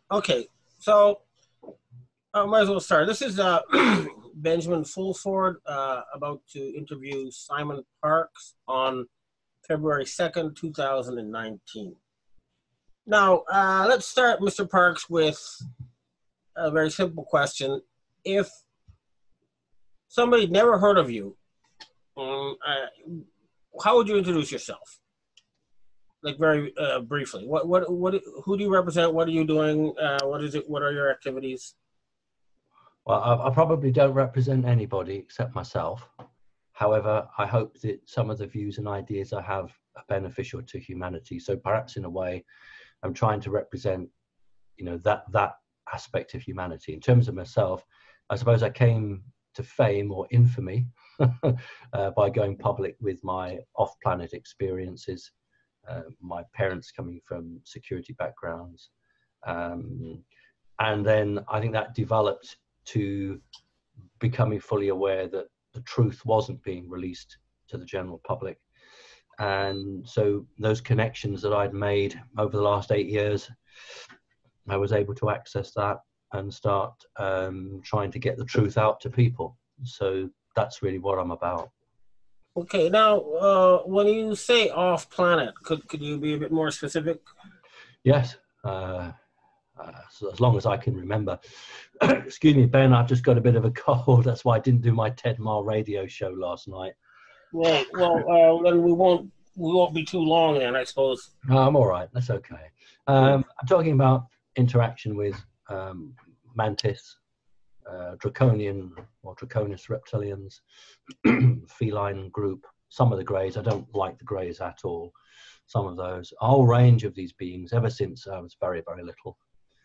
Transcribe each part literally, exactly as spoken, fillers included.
Okay, so I might as well start. This is uh, Benjamin Fulford uh, about to interview Simon Parkes on February second, two thousand nineteen. Now, uh, let's start, Mister Parkes, with a very simple question. If somebody never heard of you, um, uh, how would you introduce yourself? Like very uh, briefly. What, what, what? Who do you represent? What are you doing? Uh, what is it? What are your activities? Well, I, I probably don't represent anybody except myself. However, I hope that some of the views and ideas I have are beneficial to humanity. So perhaps in a way, I'm trying to represent, you know, that that aspect of humanity. In terms of myself, I suppose I came to fame or infamy uh, by going public with my off-planet experiences. Uh, my parents coming from security backgrounds. Um, and then I think that developed to becoming fully aware that the truth wasn't being released to the general public. And so those connections that I'd made over the last eight years, I was able to access that and start um, trying to get the truth out to people. So that's really what I'm about. Okay, now uh, when you say off planet, could could you be a bit more specific? Yes, uh, uh, so as long as I can remember. Excuse me, Ben, I've just got a bit of a cold. That's why I didn't do my TED Mile radio show last night. Right. Well, uh, then we won't we won't be too long then, I suppose. No, I'm all right. That's okay. Um, I'm talking about interaction with um, mantis, uh, draconian or draconis reptilians, feline group, some of the greys. I don't like the greys at all. Some of those, a whole range of these beings ever since I was very, very little.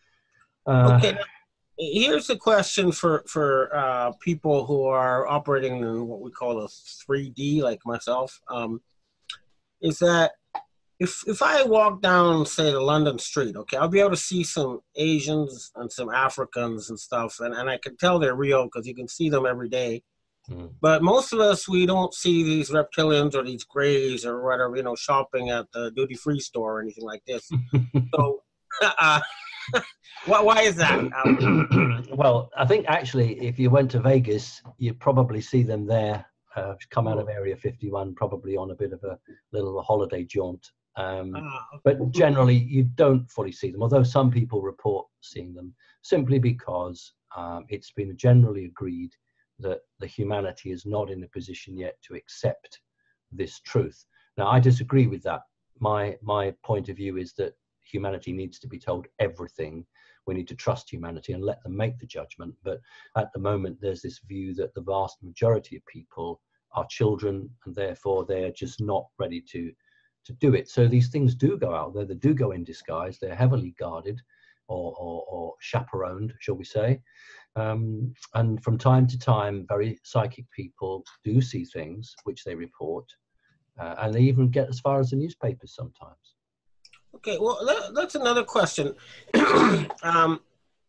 Uh, okay, now, here's a question for, for uh, people who are operating in what we call a three D, like myself, um, is that if, if I walk down, say, the London street, okay, I'll be able to see some Asians and some Africans and stuff, and, and I can tell they're real because you can see them every day. Mm. But most of us, we don't see these reptilians or these greys or whatever, you know, shopping at the duty-free store or anything like this. So, uh, why, why is that? Well, I think actually, if you went to Vegas, you'd probably see them there, uh, come out of Area fifty-one, probably on a bit of a little holiday jaunt. Um, ah, okay. But generally, you don't fully see them, although some people report seeing them, simply because um, it's been generally agreed that the humanity is not in a position yet to accept this truth. Now, I disagree with that. My, my point of view is that humanity needs to be told everything. We need to trust humanity and let them make the judgment. But at the moment, there's this view that the vast majority of people are children, and therefore they're just not ready to, to do it. So these things do go out there. They do go in disguise. They're heavily guarded or, or, or chaperoned, shall we say. Um, and from time to time, very psychic people do see things which they report, uh, and they even get as far as the newspapers sometimes. Okay, well, that, that's another question. um,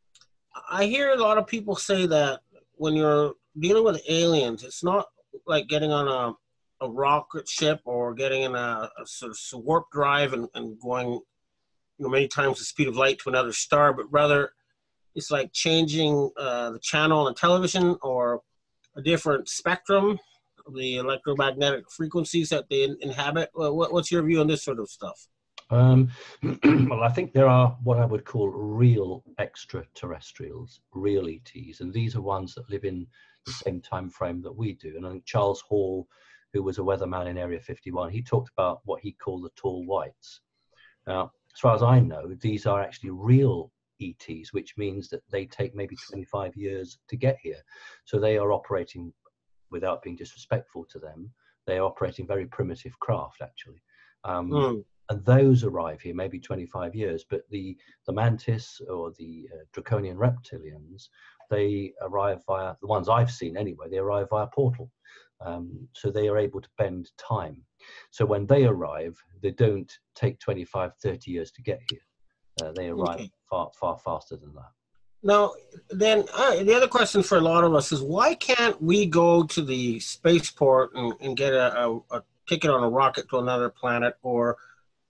I hear a lot of people say that when you're dealing with aliens, it's not like getting on a, a rocket ship or getting in a, a sort of warp drive and, and going, you know, many times the speed of light to another star, but rather it's like changing uh, the channel on television or a different spectrum of the electromagnetic frequencies that they in inhabit. What, what's your view on this sort of stuff? Um, well, I think there are what I would call real extraterrestrials, real E Ts, and these are ones that live in the same time frame that we do. And I think Charles Hall, who was a weatherman in Area fifty-one, he talked about what he called the tall whites. Now, as far as I know, these are actually real E Ts, which means that they take maybe twenty-five years to get here. So they are operating, without being disrespectful to them, they are operating very primitive craft, actually. Um, mm. And those arrive here maybe twenty-five years, but the, the mantis or the uh, draconian reptilians, they arrive via, the ones I've seen anyway, they arrive via portal. Um, so they are able to bend time. So when they arrive, they don't take twenty-five, thirty years to get here. Uh, they arrive okay. far, far faster than that. Now, then uh, the other question for a lot of us is, why can't we go to the spaceport and, and get a, a, a ticket on a rocket to another planet, or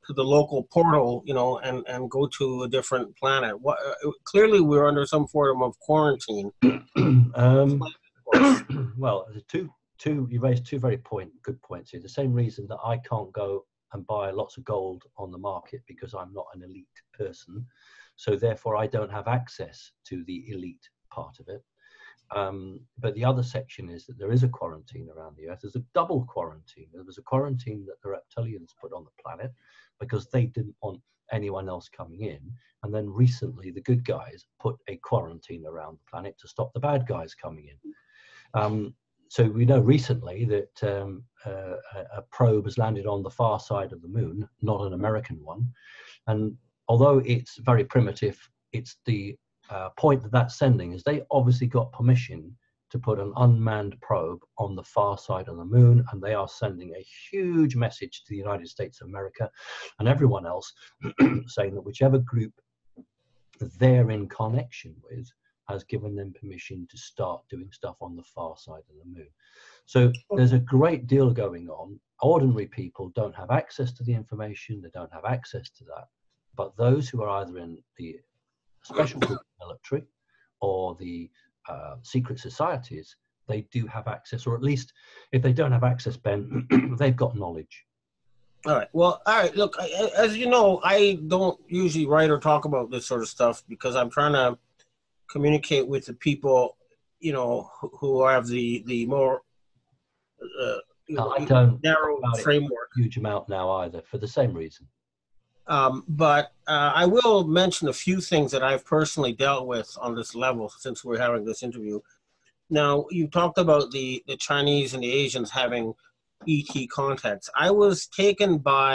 to the local portal, you know, and, and go to a different planet. What, uh, clearly, we're under some form of quarantine. um, well, there's two, two, you raised two very point, good points here. The same reason that I can't go and buy lots of gold on the market because I'm not an elite person. So therefore, I don't have access to the elite part of it. Um, but the other section is that there is a quarantine around the Earth. There's a double quarantine. There was a quarantine that the reptilians put on the planet because they didn't want anyone else coming in. And then recently, the good guys put a quarantine around the planet to stop the bad guys coming in. Um, so we know recently that um, uh, a probe has landed on the far side of the moon, not an American one. And although it's very primitive, it's the Uh, point that that's sending is they obviously got permission to put an unmanned probe on the far side of the moon, and they are sending a huge message to the United States of America and everyone else saying that whichever group they're in connection with has given them permission to start doing stuff on the far side of the moon. So there's a great deal going on. Ordinary people don't have access to the information, they don't have access to that, but those who are either in the special group military or the uh, secret societies, they do have access, or at least if they don't have access, Ben, they've got knowledge. All right. Well, all right. Look, as you know, I don't usually write or talk about this sort of stuff because I'm trying to communicate with the people, you know, who, who have the the more uh, you know, I don't narrow framework. A huge amount now either, for the same reason. Um, but uh, I will mention a few things that I've personally dealt with on this level since we're having this interview. Now, you talked about the, the Chinese and the Asians having E T contacts. I was taken by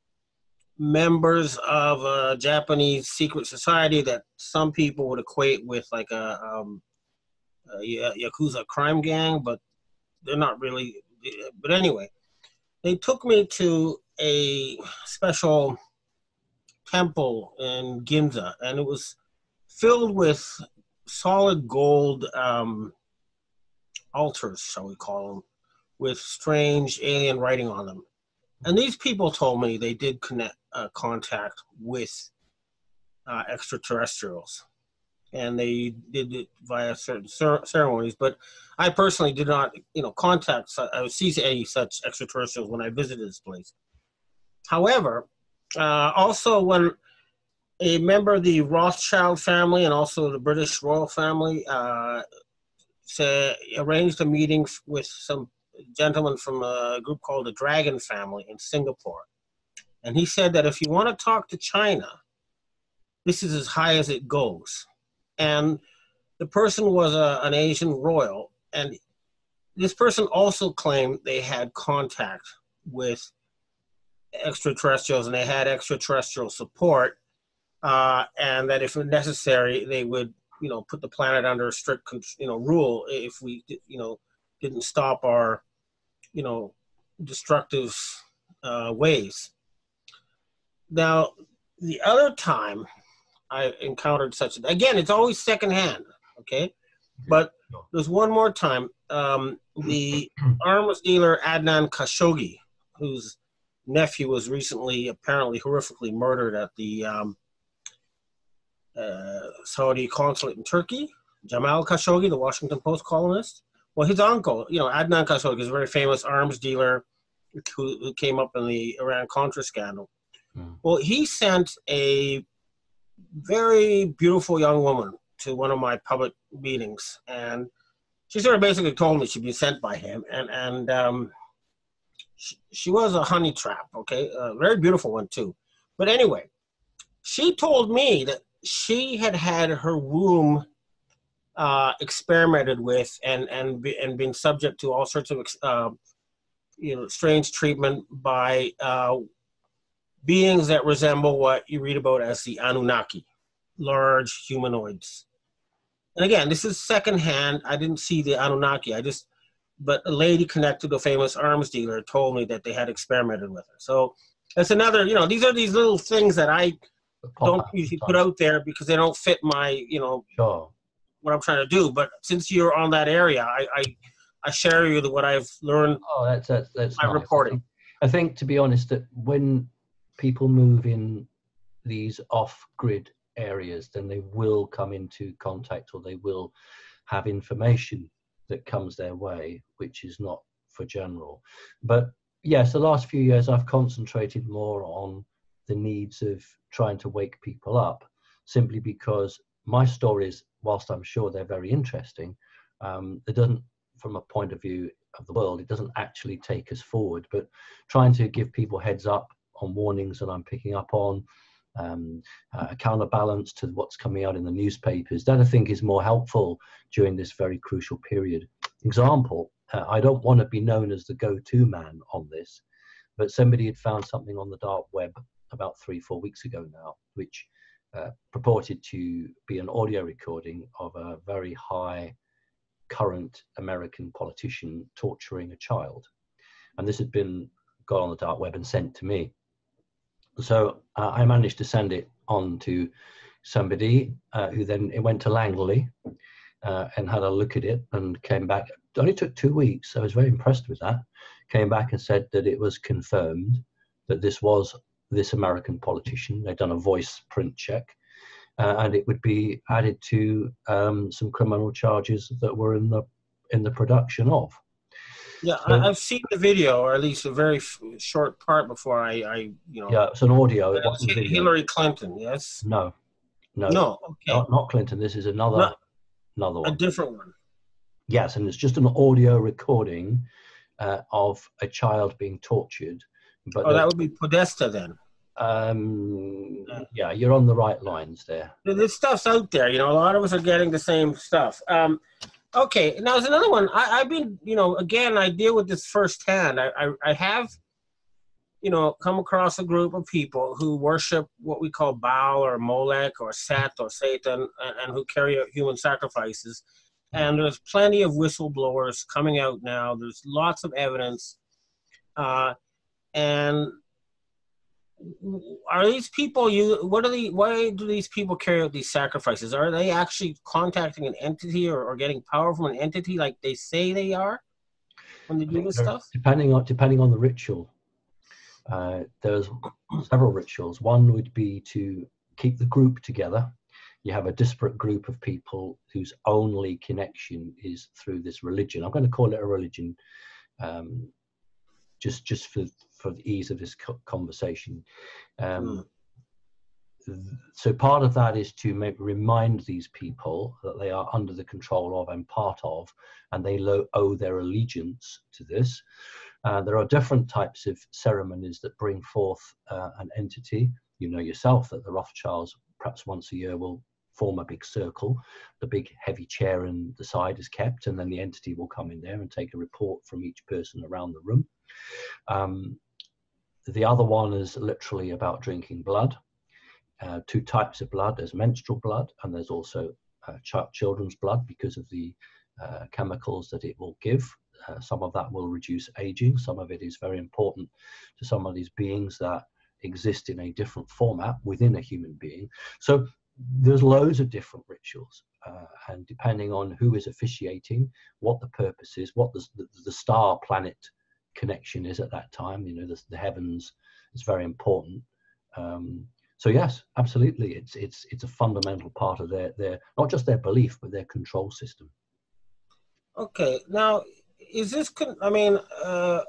members of a Japanese secret society that some people would equate with like a, um, a Yakuza crime gang, but they're not really. But anyway, they took me to a special temple in Ginza, and it was filled with solid gold um, altars, shall we call them, with strange alien writing on them. And these people told me they did connect uh, contact with uh, extraterrestrials, and they did it via certain cer ceremonies. But I personally did not, you know, contact. I would see any such extraterrestrials when I visited this place. However, Uh, also, when a member of the Rothschild family and also the British royal family uh, say, arranged a meeting with some gentleman from a group called the Dragon Family in Singapore. And he said that if you want to talk to China, this is as high as it goes. And the person was a, an Asian royal. And this person also claimed they had contact with extraterrestrials, and they had extraterrestrial support, uh, and that if necessary, they would, you know, put the planet under strict, you know, rule if we, you know, didn't stop our, you know, destructive uh, ways. Now, the other time I encountered such, again, it's always secondhand, okay? But there's one more time. Um, the arms dealer Adnan Khashoggi, who's nephew was recently apparently horrifically murdered at the um, uh, Saudi consulate in Turkey. Jamal Khashoggi, the Washington Post columnist. Well, his uncle, you know, Adnan Khashoggi is a very famous arms dealer who, who came up in the Iran-Contra scandal. Mm. Well, he sent a very beautiful young woman to one of my public meetings, and she sort of basically told me she'd been sent by him, and and um, She, she was a honey trap, okay? A very beautiful one, too. But anyway, she told me that she had had her womb uh, experimented with and, and, be, and been subject to all sorts of, uh, you know, strange treatment by uh, beings that resemble what you read about as the Anunnaki, large humanoids. And again, this is secondhand. I didn't see the Anunnaki. I just... But a lady connected to a famous arms dealer told me that they had experimented with her. So that's another, you know, these are these little things that I don't usually put out there because they don't fit my, you know, sure. what I'm trying to do. But since you're on that area, I I, I share you what I've learned. Oh, that's that's, that's by nice. reporting. I think, I think, to be honest, that when people move in these off-grid areas, then they will come into contact, or they will have information that comes their way, which is not for general. But yes, the last few years I've concentrated more on the needs of trying to wake people up, simply because my stories, whilst I'm sure they're very interesting, um, it doesn't, from a point of view of the world, it doesn't actually take us forward. But trying to give people heads up on warnings that I'm picking up on, um, a counterbalance to what's coming out in the newspapers, that I think is more helpful during this very crucial period. Example, uh, I don't want to be known as the go-to man on this, but somebody had found something on the dark web about three, four weeks ago now, which uh, purported to be an audio recording of a very high current American politician torturing a child. And this had been got on the dark web and sent to me. So uh, I managed to send it on to somebody uh, who then it went to Langley uh, and had a look at it and came back. It only took two weeks. I was very impressed with that. Came back and said that it was confirmed that this was this American politician. They'd done a voice print check, uh, and it would be added to um, some criminal charges that were in the in the production of. Yeah, so, I've seen the video, or at least a very f short part before I, I, you know. Yeah, it's an audio. It wasn't video. Hillary Clinton, yes. No, no, no. Okay, not, not Clinton. This is another, not, another one. A different one. Yes, and it's just an audio recording uh, of a child being tortured. But oh, that would be Podesta then. Um, yeah. yeah, you're on the right lines there. This stuff's out there. You know, a lot of us are getting the same stuff. Um, Okay, now there's another one. I, I've been, you know, again, I deal with this firsthand. I, I, I have, you know, come across a group of people who worship what we call Baal or Molech or Set or Satan, and, and who carry out human sacrifices. And there's plenty of whistleblowers coming out now. There's lots of evidence. Uh, and are these people, you, what are the, why do these people carry out these sacrifices? Are they actually contacting an entity or, or getting power from an entity like they say they are when they do this stuff? Depending on, depending on the ritual. Uh, there's several rituals. One would be to keep the group together. You have a disparate group of people whose only connection is through this religion. I'm going to call it a religion, um, just, just for, for the ease of this conversation. Um, mm. So part of that is to make, remind these people that they are under the control of and part of, and they owe their allegiance to this. Uh, there are different types of ceremonies that bring forth uh, an entity. You know yourself that the Rothschilds perhaps once a year will form a big circle. The big heavy chair in the side is kept, and then the entity will come in there and take a report from each person around the room. Um, the other one is literally about drinking blood. Uh, two types of blood. There's menstrual blood, and there's also uh, ch children's blood because of the uh, chemicals that it will give. Uh, some of that will reduce aging. Some of it is very important to some of these beings that exist in a different format within a human being. So there's loads of different rituals, uh, and depending on who is officiating, what the purpose is, what the, the, the star planet connection is at that time, you know, the, the heavens is very important. Um, so yes, absolutely, it's it's it's a fundamental part of their their not just their belief but their control system. Okay, now is this? I mean, uh,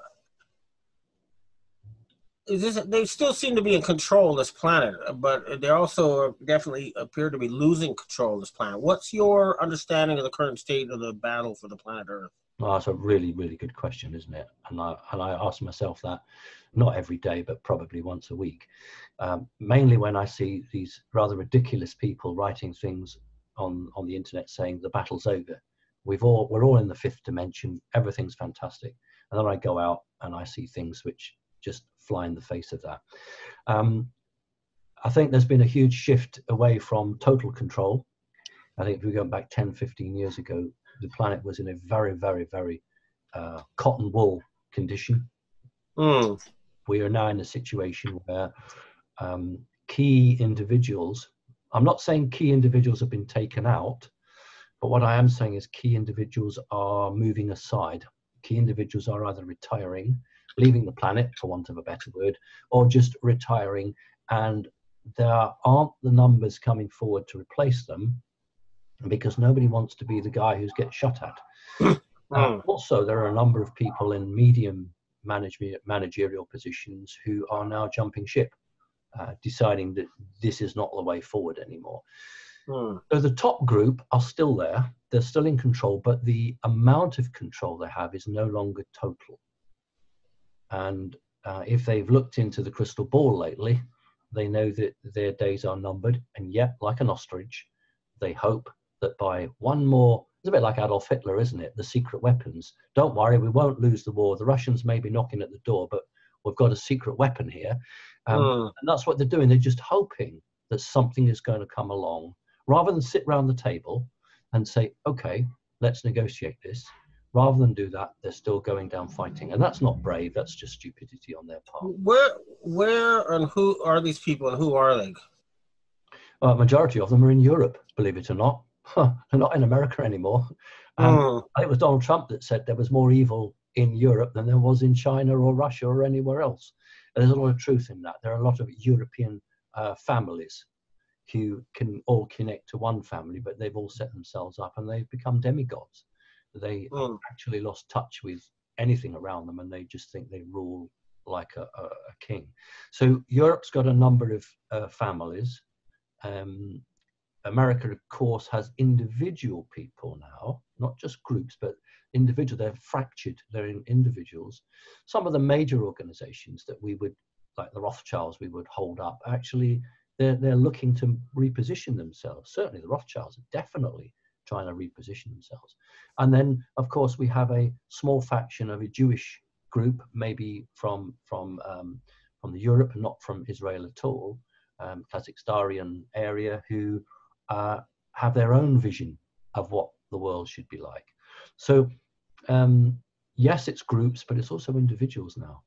is this? They still seem to be in control of this planet, but they also definitely appear to be losing control of this planet. What's your understanding of the current state of the battle for the planet Earth? Well, that's a really, really good question, isn't it? And I, and I ask myself that not every day, but probably once a week. Um, mainly when I see these rather ridiculous people writing things on, on the internet saying the battle's over. We've all, we're all in the fifth dimension. Everything's fantastic. And then I go out and I see things which just fly in the face of that. Um, I think there's been a huge shift away from total control. I think if we go back ten, fifteen years ago, the planet was in a very, very, very uh, cotton wool condition. Mm. We are now in a situation where um, key individuals, I'm not saying key individuals have been taken out, but what I am saying is key individuals are moving aside. Key individuals are either retiring leaving the planet, for want of a better word, or just retiring, and there aren't the numbers coming forward to replace them because nobody wants to be the guy who gets shot at. uh, also, there are a number of people in medium management, managerial positions who are now jumping ship, uh, deciding that this is not the way forward anymore. Hmm. So the top group are still there, they're still in control, but the amount of control they have is no longer total. And uh, if they've looked into the crystal ball lately, they know that their days are numbered, and yet, like an ostrich, they hope that by one more, it's a bit like Adolf Hitler, isn't it? The secret weapons. Don't worry, we won't lose the war. The Russians may be knocking at the door, but we've got a secret weapon here. Um, mm. And that's what they're doing. They're just hoping that something is going to come along, rather than sit around the table and say, okay, let's negotiate this. Rather than do that, they're still going down fighting. And that's not brave, that's just stupidity on their part. Where where and who are these people and who are they? Uh, majority of them are in Europe, believe it or not. They're not in America anymore. And mm. I think it was Donald Trump that said there was more evil in Europe than there was in China or Russia or anywhere else. And there's a lot of truth in that. There are a lot of European uh, families who can all connect to one family, but they've all set themselves up and they've become demigods. They mm. actually lost touch with anything around them, and they just think they rule like a, a, a king. So Europe's got a number of uh, families. Um, America, of course, has individual people now, not just groups, but individual. They're fractured. They're in individuals. Some of the major organizations that we would, like the Rothschilds, we would hold up, actually, they're, they're looking to reposition themselves. Certainly the Rothschilds are definitely trying to reposition themselves. And then, of course, we have a small faction of a Jewish group, maybe from from um, from the Europe, not from Israel at all, um, Kazakhstanian area, who uh, have their own vision of what the world should be like. So, um, yes, it's groups, but it's also individuals now.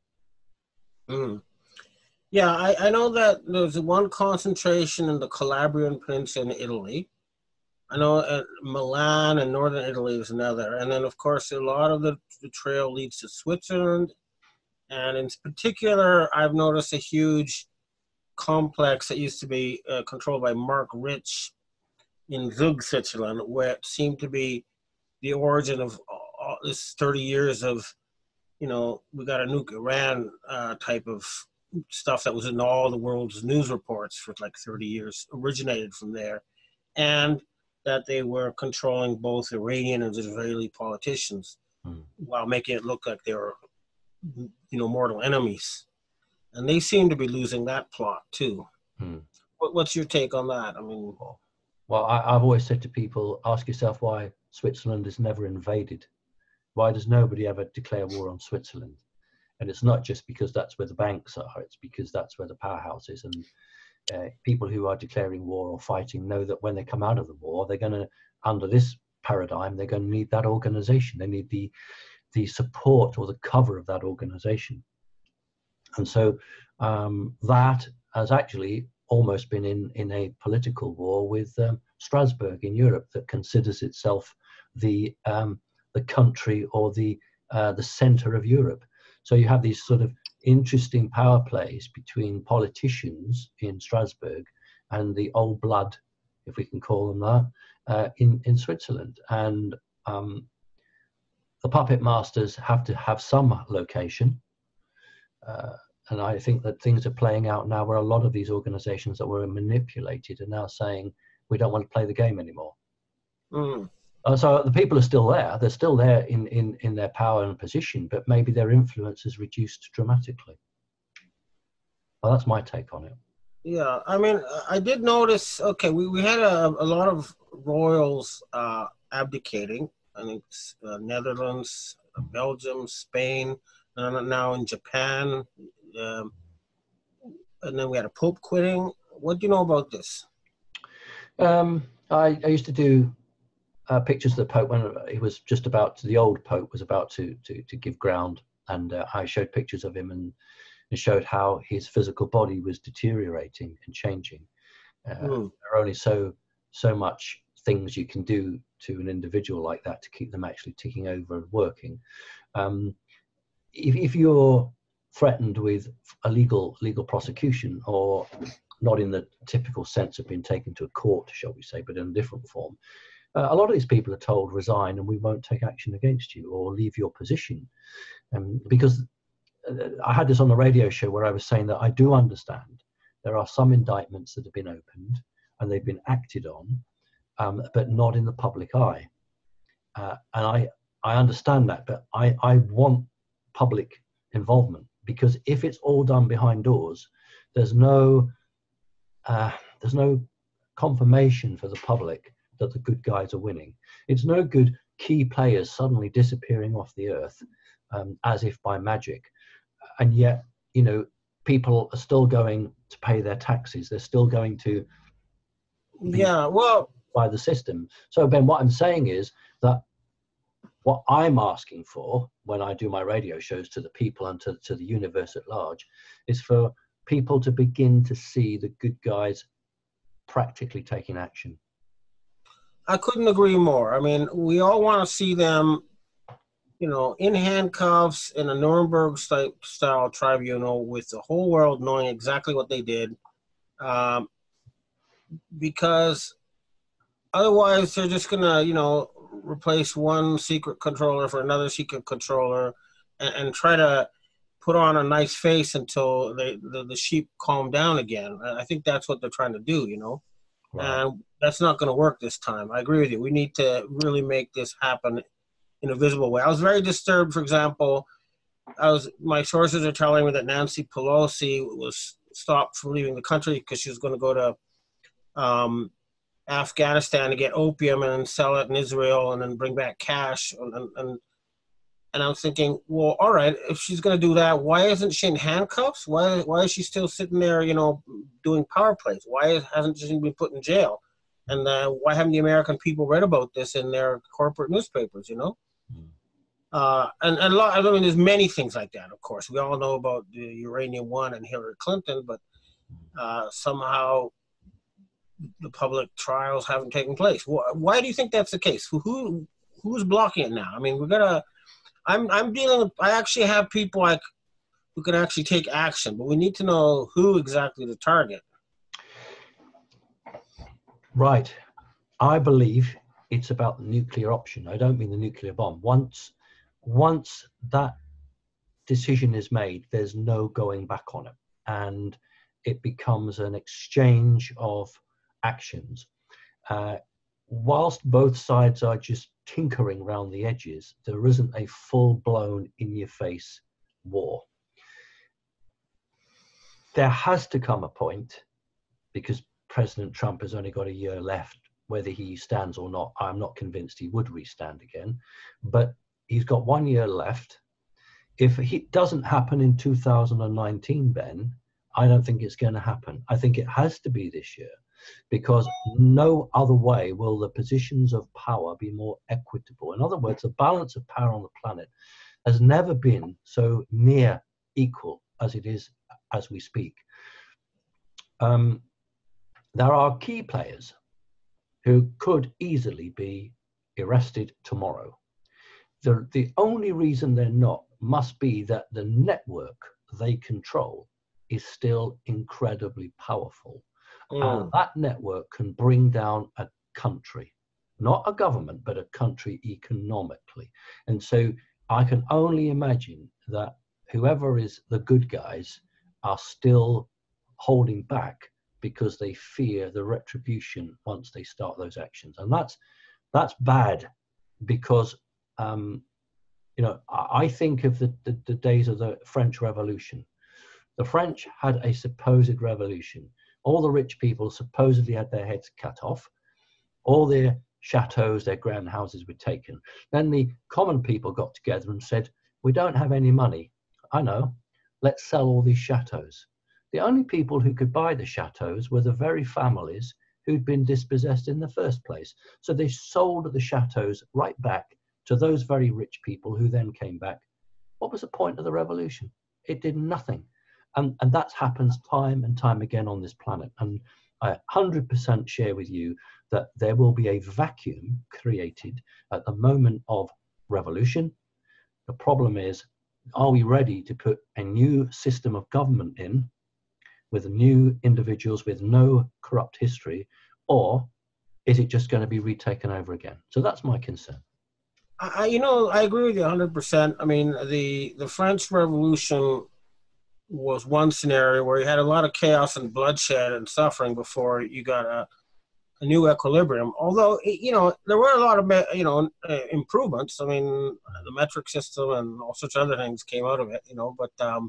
Mm. Yeah, I, I know that there's one concentration in the Calabrian Peninsula in Italy. I know at Milan and northern Italy is another. And then, of course, a lot of the, the trail leads to Switzerland. And in particular, I've noticed a huge complex that used to be uh, controlled by Mark Rich in Zug, Switzerland, where it seemed to be the origin of all this thirty years of, you know, we got a nuke Iran uh, type of stuff that was in all the world's news reports for like thirty years, originated from there. And that they were controlling both Iranian and Israeli politicians mm. while making it look like they were, you know, mortal enemies. And they seem to be losing that plot too. Mm. What, what's your take on that? I mean, well, I, I've always said to people, ask yourself why Switzerland is never invaded. Why does nobody ever declare war on Switzerland? And it's not just because that's where the banks are, it's because that's where the powerhouse is. And Uh, people who are declaring war or fighting know that when they come out of the war, they're going to, under this paradigm, they're going to need that organization. They need the the support or the cover of that organization. And so um, that has actually almost been in, in a political war with um, Strasbourg in Europe, that considers itself the um, the country or the uh, the center of Europe. So you have these sort of interesting power plays between politicians in Strasbourg and the old blood, if we can call them that, uh, in, in Switzerland. And um, the puppet masters have to have some location. Uh, and I think that things are playing out now where a lot of these organizations that were manipulated are now saying, we don't want to play the game anymore. Mm. Uh, so the people are still there. They're still there in, in, in their power and position, but maybe their influence is reduced dramatically. Well, that's my take on it. Yeah, I mean, I did notice, okay, we, we had a, a lot of royals uh, abdicating. I think uh, Netherlands, Belgium, Spain, and now in Japan. Um, and then we had a pope quitting. What do you know about this? Um, I, I used to do Uh, pictures of the Pope when he was just about to, the old Pope was about to to, to give ground, and uh, I showed pictures of him and, and showed how his physical body was deteriorating and changing. Uh, mm. There are only so so much things you can do to an individual like that to keep them actually ticking over and working. Um, if, if you're threatened with a legal legal prosecution, or not in the typical sense of being taken to a court, shall we say, but in a different form, uh, a lot of these people are told resign and we won't take action against you or leave your position. Um, because uh, I had this on the radio show where I was saying that I do understand there are some indictments that have been opened and they've been acted on, um, but not in the public eye. Uh, and I, I understand that, but I, I want public involvement, because if it's all done behind doors, there's no, uh, there's no confirmation for the public that the good guys are winning. It's no good key players suddenly disappearing off the earth um, as if by magic. And yet, you know, people are still going to pay their taxes. They're still going to yeah, well, by the system. So Ben, what I'm saying is that what I'm asking for when I do my radio shows to the people and to, to the universe at large is for people to begin to see the good guys practically taking action. I couldn't agree more. I mean, we all want to see them, you know, in handcuffs in a Nuremberg style tribunal with the whole world knowing exactly what they did. Um, because otherwise they're just going to, you know, replace one secret controller for another secret controller and, and try to put on a nice face until they, the, the sheep calm down again. I think that's what they're trying to do, you know. Wow. And that's not going to work this time. I agree with you. We need to really make this happen in a visible way. I was very disturbed, for example, I was my sources are telling me that Nancy Pelosi was stopped from leaving the country because she was going to go to um, Afghanistan to get opium and sell it in Israel and then bring back cash. And, and, and, and I was thinking, well, all right, if she's going to do that, why isn't she in handcuffs? Why, why is she still sitting there, you know, doing power plays? Why hasn't she been put in jail? And uh, why haven't the American people read about this in their corporate newspapers, you know? Mm. Uh, and, and a lot, I mean, there's many things like that, of course. We all know about the Uranium One and Hillary Clinton, but uh, somehow the public trials haven't taken place. Why do you think that's the case? Who who's blocking it now? I mean, we're gonna. I'm I'm dealing with. I actually have people like who can actually take action, but we need to know who exactly to target. Right. I believe it's about the nuclear option. I don't mean the nuclear bomb. Once once that decision is made, there's no going back on it, and it becomes an exchange of actions. Uh, whilst both sides are just tinkering around the edges, there isn't a full-blown in-your-face war. There has to come a point, because President Trump has only got a year left, whether he stands or not, I'm not convinced he would restand again, but he's got one year left. If it doesn't happen in two thousand nineteen, Ben, I don't think it's going to happen. I think it has to be this year, because no other way will the positions of power be more equitable. In other words, the balance of power on the planet has never been so near equal as it is as we speak. Um, there are key players who could easily be arrested tomorrow. The, the only reason they're not must be that the network they control is still incredibly powerful. Mm. And that network can bring down a country, not a government, but a country economically. And so I can only imagine that whoever is the good guys are still holding back because they fear the retribution once they start those actions. And that's that's bad, because um, you know, I think of the, the, the days of the French Revolution. The French had a supposed revolution. All the rich people supposedly had their heads cut off. All their chateaus, their grand houses were taken. Then the common people got together and said, we don't have any money. I know, let's sell all these chateaus. The only people who could buy the chateaus were the very families who'd been dispossessed in the first place. So they sold the chateaus right back to those very rich people who then came back. What was the point of the revolution? It did nothing. And, and that happens time and time again on this planet. And I one hundred percent share with you that there will be a vacuum created at the moment of revolution. The problem is are we ready to put a new system of government in with new individuals with no corrupt history, or is it just going to be retaken over again? So that's my concern. I, you know, I agree with you one hundred percent. I mean, the, the French Revolution was one scenario where you had a lot of chaos and bloodshed and suffering before you got a, a new equilibrium. Although, you know, there were a lot of, you know, uh, improvements. I mean, the metric system and all sorts of other things came out of it, you know, but, um,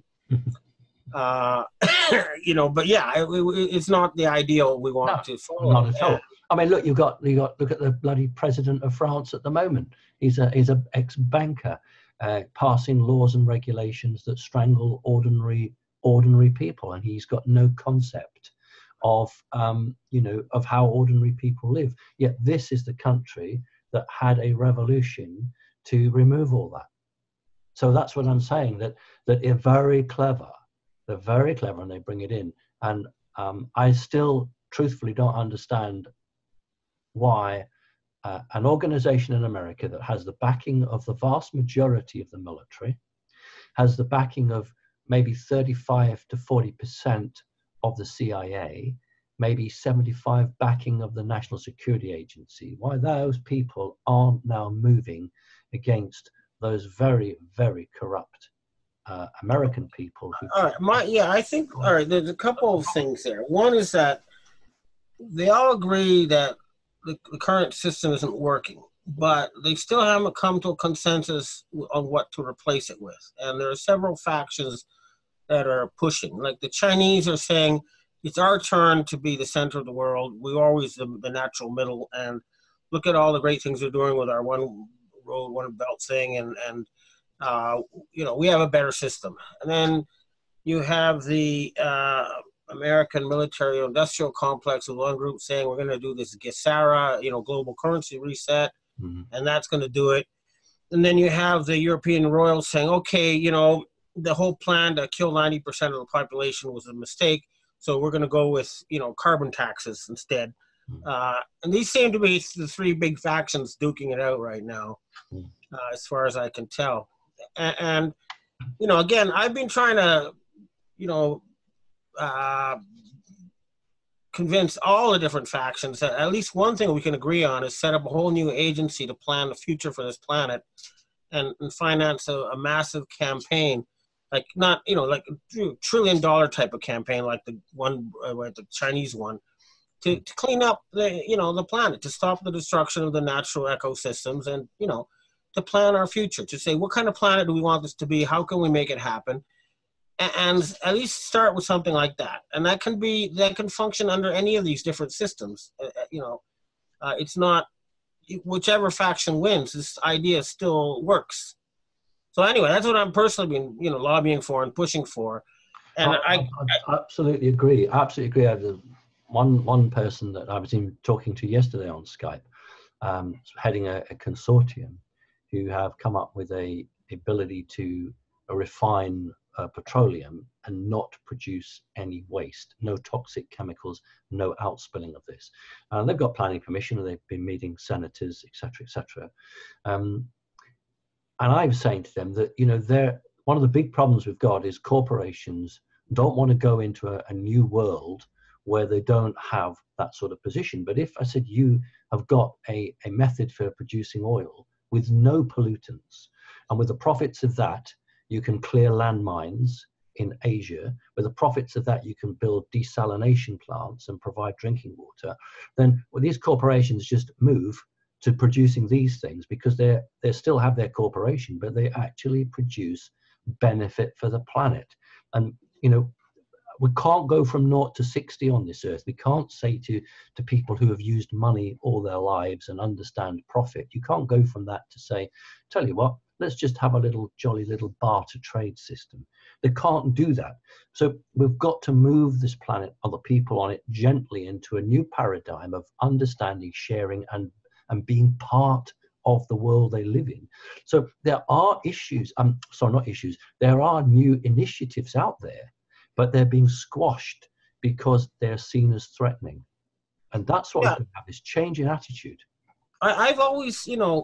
uh, you know, but yeah, it, it, it's not the ideal we want no, to follow. Not at all. I mean, look, you've got, you got, look at the bloody president of France at the moment. He's a, he's a ex-banker, uh, passing laws and regulations that strangle ordinary, ordinary people. And he's got no concept of, um, you know, of how ordinary people live. Yet this is the country that had a revolution to remove all that. So that's what I'm saying, that, that they're very clever. They're very clever and they bring it in. And um, I still truthfully don't understand why uh, an organization in America that has the backing of the vast majority of the military, has the backing of maybe thirty-five to forty percent of the C I A, maybe seventy-five backing of the National Security Agency, why those people aren't now moving against those very, very corrupt uh, American people. Who all right, my, yeah, I think, all right, there's a couple of things there. One is that they all agree that the, the current system isn't working, but they still haven't come to a consensus on what to replace it with. And there are several factions that are pushing. Like the Chinese are saying, it's our turn to be the center of the world. We're always the, the natural middle. And look at all the great things we're doing with our one road, one belt thing. And, and uh, you know, we have a better system. And then you have the uh, American military-industrial complex with one group saying we're going to do this GESARA, you know, global currency reset, mm-hmm. and that's going to do it. And then you have the European royals saying, okay, you know, the whole plan to kill ninety percent of the population was a mistake, so we're going to go with, you know, carbon taxes instead. Mm-hmm. Uh, and these seem to be the three big factions duking it out right now, mm-hmm. uh, as far as I can tell. And, and, you know, again, I've been trying to, you know, Uh, convince all the different factions that at least one thing we can agree on is set up a whole new agency to plan the future for this planet and, and finance a, a massive campaign, like not, you know, like a trillion dollar type of campaign like the one, uh, the Chinese one, to, to clean up the, you know, the planet, to stop the destruction of the natural ecosystems and, you know, to plan our future, to say what kind of planet do we want this to be, how can we make it happen? And at least start with something like that, and that can be that can function under any of these different systems. Uh, you know, uh, it's not whichever faction wins. This idea still works. So anyway, that's what I'm personally been you know lobbying for and pushing for. And I, I, I absolutely agree. Absolutely agree. I have one one person that I was even talking to yesterday on Skype, um, heading a, a consortium, who have come up with a ability to refine Uh, petroleum and not produce any waste, no toxic chemicals, no outspilling of this. Uh, they've got planning permission, and they've been meeting senators, et cetera, et cetera. Um, and I'm saying to them that, you know, they're, one of the big problems we've got is corporations don't want to go into a, a new world where they don't have that sort of position. But if I said you have got a, a method for producing oil with no pollutants, and with the profits of that, you can clear landmines in Asia. With the profits of that, you can build desalination plants and provide drinking water. Then well, these corporations just move to producing these things because they they still have their corporation, but they actually produce benefit for the planet. And you know, we can't go from naught to sixty on this earth. We can't say to to people who have used money all their lives and understand profit. You can't go from that to say, tell you what, let's just have a little jolly little barter trade system. They can't do that. So we've got to move this planet and the people on it gently into a new paradigm of understanding, sharing, and, and being part of the world they live in. So there are issues, um, sorry, not issues, there are new initiatives out there, but they're being squashed because they're seen as threatening. And that's what yeah. we have, this change in attitude. I, I've always, you know,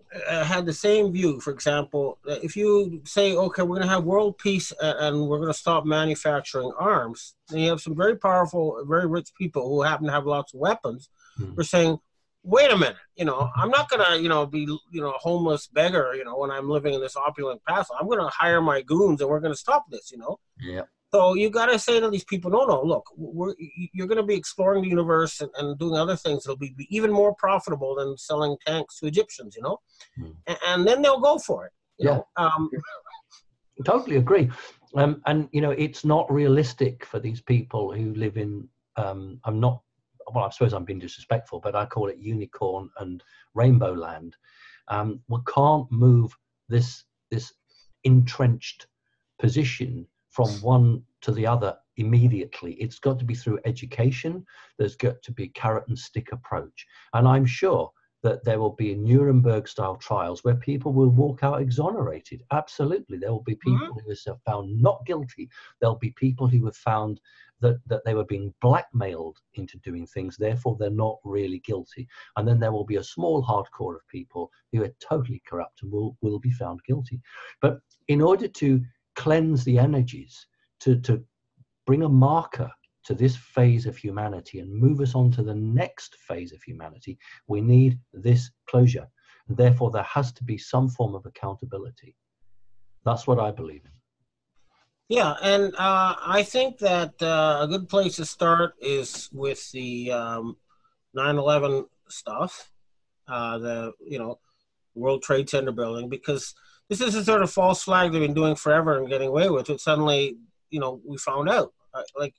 uh, had the same view. For example, if you say, okay, we're going to have world peace and we're going to stop manufacturing arms, then you have some very powerful, very rich people who happen to have lots of weapons Hmm. who are saying, wait a minute, you know, I'm not going to, you know, be, you know, a homeless beggar, you know, when I'm living in this opulent castle. I'm going to hire my goons and we're going to stop this, you know. Yeah. So you got to say to these people, no, no, look, we're, you're going to be exploring the universe and, and doing other things that'll be, be even more profitable than selling tanks to Egyptians, you know, Hmm. and, and then they'll go for it. You Yeah. know? Um, Totally agree. Um, and, you know, it's not realistic for these people who live in, um, I'm not, well, I suppose I'm being disrespectful, but I call it unicorn and rainbow land. Um, we can't move this, this entrenched position from one to the other immediately. It's got to be through education. There's got to be a carrot and stick approach. And I'm sure that there will be Nuremberg style trials where people will walk out exonerated. Absolutely. There will be people mm-hmm. who are found not guilty. There'll be people who have found that, that they were being blackmailed into doing things, therefore they're not really guilty. And then there will be a small hardcore of people who are totally corrupt and will, will be found guilty. But in order to cleanse the energies, to, to bring a marker to this phase of humanity and move us on to the next phase of humanity, we need this closure. And therefore, there has to be some form of accountability. That's what I believe in. Yeah, and uh, I think that uh, a good place to start is with the um, nine eleven stuff, uh, the, you know, World Trade Center building, because this is a sort of false flag they've been doing forever and getting away with it. Suddenly, you know, we found out. Uh, like,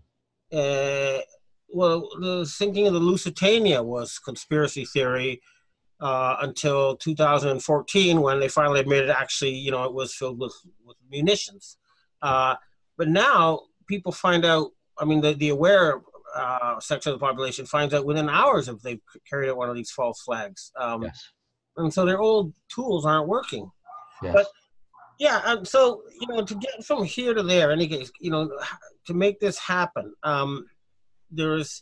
uh, well, the sinking of the Lusitania was conspiracy theory uh, until two thousand fourteen, when they finally admitted actually, you know, it was filled with, with munitions. Uh, but now people find out, I mean, the, the aware uh, section of the population finds out within hours if they've carried out one of these false flags. Um, Yes. And so their old tools aren't working. Yes. But yeah, um, so, you know, to get from here to there, any case, you know, to make this happen, um, there's,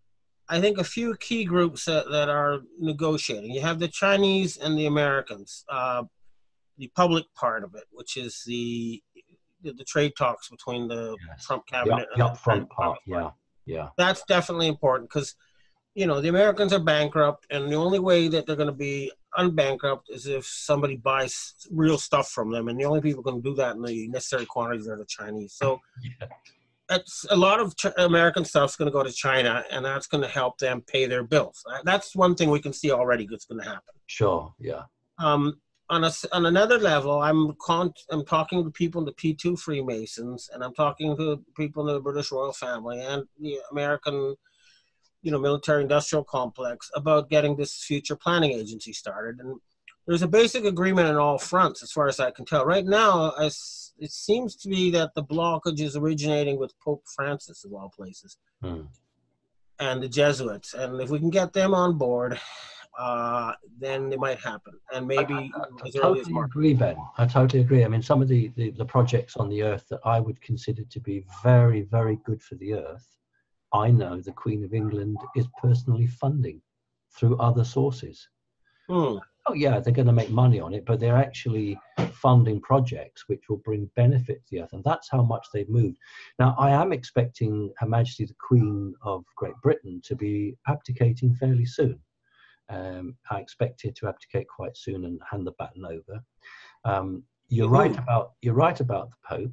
I think, a few key groups that, that are negotiating. You have the Chinese and the Americans, uh, the public part of it, which is the the, the trade talks between the Yes. Trump cabinet the, and the upfront and part. Yeah. Yeah. That's definitely important because, you know, the Americans are bankrupt, and the only way that they're going to be unbankrupt is if somebody buys real stuff from them, and the only people who can do that in the necessary quantities are the Chinese. So Yeah. it's a lot of Ch- American stuff's going to go to China, and that's going to help them pay their bills. That's one thing we can see already that's going to happen. Sure. Yeah. Um, on a, on another level, I'm con- I'm talking to people in the P two Freemasons, and I'm talking to people in the British royal family and the American, you know, military-industrial complex about getting this future planning agency started. And there's a basic agreement on all fronts, as far as I can tell. Right now, as it seems to be that the blockage is originating with Pope Francis, of all places, Mm. and the Jesuits. And if we can get them on board, uh, then it might happen. And maybe I, I, I as early as totally March. agree, Ben. I totally agree. I mean, some of the, the, the projects on the Earth that I would consider to be very, very good for the Earth, I know the Queen of England is personally funding through other sources. Hmm. Oh, yeah, they're going to make money on it, but they're actually funding projects which will bring benefit to the Earth. And that's how much they've moved. Now, I am expecting Her Majesty the Queen of Great Britain to be abdicating fairly soon. Um, I expect her to abdicate quite soon and hand the baton over. Um, you're Ooh. right about you're right about the Pope.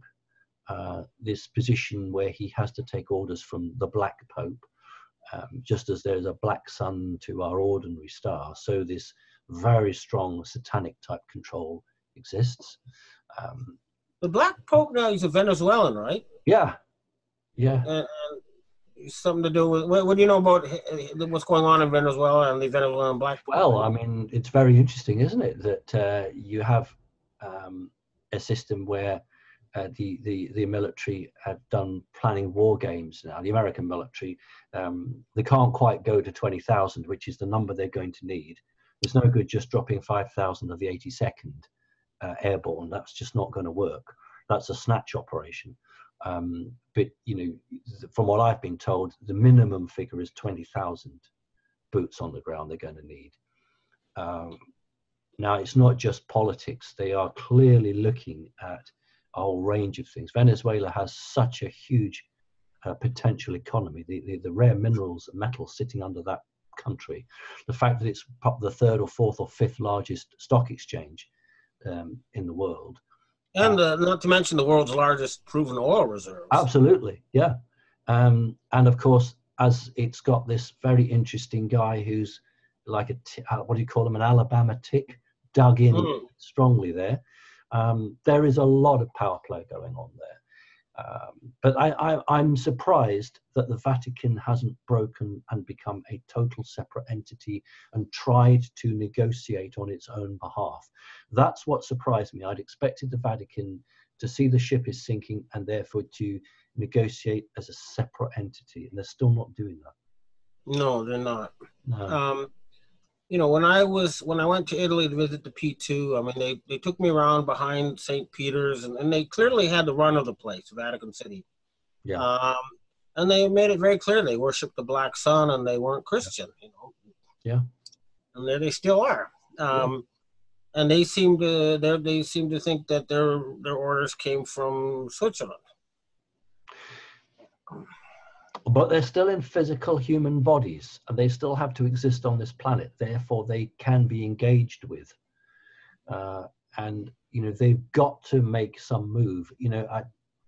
Uh, this position where he has to take orders from the Black Pope, um, just as there's a black sun to our ordinary star, so this very strong satanic type control exists. Um, The Black Pope now, he's a Venezuelan, right? yeah, yeah. And, and something to do with, what, what do you know about what's going on in Venezuela and the Venezuelan Black Pope? Well, I mean, it's very interesting, isn't it, that uh, you have um, a system where uh, the, the, the military have done planning war games now. The American military, um, they can't quite go to twenty thousand, which is the number they're going to need. It's no good just dropping five thousand of the eighty-second uh, Airborne. That's just not going to work. That's a snatch operation. Um, but, you know, from what I've been told, the minimum figure is twenty thousand boots on the ground they're going to need. Um, Now, it's not just politics. They are clearly looking at a whole range of things. Venezuela has such a huge uh, potential economy. The, the, the rare minerals and metals sitting under that country, the fact that it's the third or fourth or fifth largest stock exchange um, in the world. And uh, not to mention the world's largest proven oil reserves. Absolutely, yeah. Um, and of course, as it's got this very interesting guy who's like a, t- what do you call him, an Alabama tick, dug in mm. strongly there. Um, there is a lot of power play going on there. Um, but I, I, I'm surprised that the Vatican hasn't broken and become a total separate entity and tried to negotiate on its own behalf. That's what surprised me. I'd expected the Vatican to see the ship is sinking and therefore to negotiate as a separate entity, and they're still not doing that. No, they're not. No. Um, you know, when I was when I went to Italy to visit the P two, I mean, they, they took me around behind Saint Peter's, and, and they clearly had the run of the place, Vatican City. Yeah. Um, and they made it very clear they worshipped the Black Sun, and they weren't Christian. Yeah. You know. Yeah. And there they still are. Um, yeah. And they seem to they they seem to think that their their orders came from Switzerland. But they're still in physical human bodies, and they still have to exist on this planet. Therefore, they can be engaged with. Uh, and, you know, they've got to make some move. You know, I,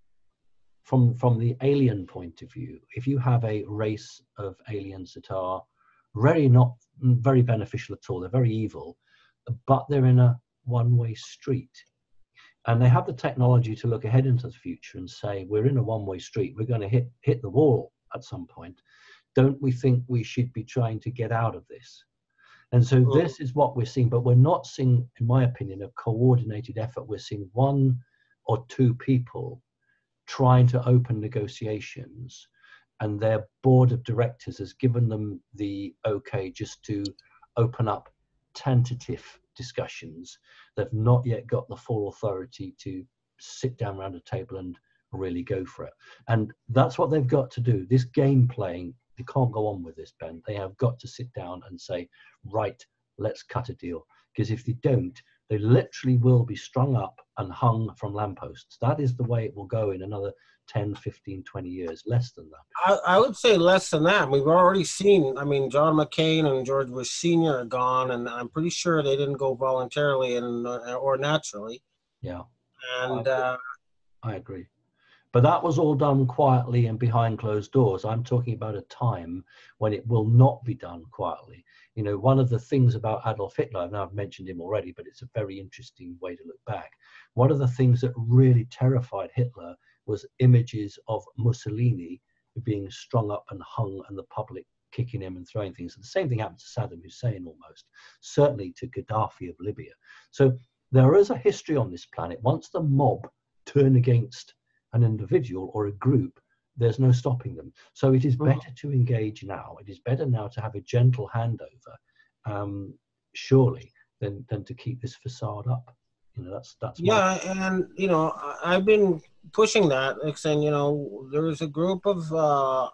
from, from the alien point of view, if you have a race of aliens that are very not very beneficial at all, they're very evil, but they're in a one-way street. And they have the technology to look ahead into the future and say, we're in a one-way street, we're going to hit hit the wall at some point. Don't we think we should be trying to get out of this? And so mm. this is what we're seeing, but we're not seeing, in my opinion, a coordinated effort. We're seeing one or two people trying to open negotiations, and their board of directors has given them the okay just to open up tentative discussions. They've not yet got the full authority to sit down around a table and really go for it. And that's what they've got to do. This game playing, they can't go on with this, Ben. They have got to sit down and say, right, let's cut a deal. Because if they don't, they literally will be strung up and hung from lampposts. That is the way it will go in another ten, fifteen, twenty years, less than that. I, I would say less than that. We've already seen, I mean, John McCain and George Bush Senior are gone, and I'm pretty sure they didn't go voluntarily and uh, or naturally. Yeah. And I agree. Uh, I agree. But that was all done quietly and behind closed doors. I'm talking about a time when it will not be done quietly. You know, one of the things about Adolf Hitler, now I've mentioned him already, but it's a very interesting way to look back. One of the things that really terrified Hitler was images of Mussolini being strung up and hung and the public kicking him and throwing things. And the same thing happened to Saddam Hussein almost, certainly to Gaddafi of Libya. So there is a history on this planet. Once the mob turn against an individual or a group, there's no stopping them. So it is better to engage now. It is better now to have a gentle handover, um, surely, than, than to keep this facade up. You know, that's that's yeah, my... and you know, I've been pushing that, like saying, you know, there's a group of uh,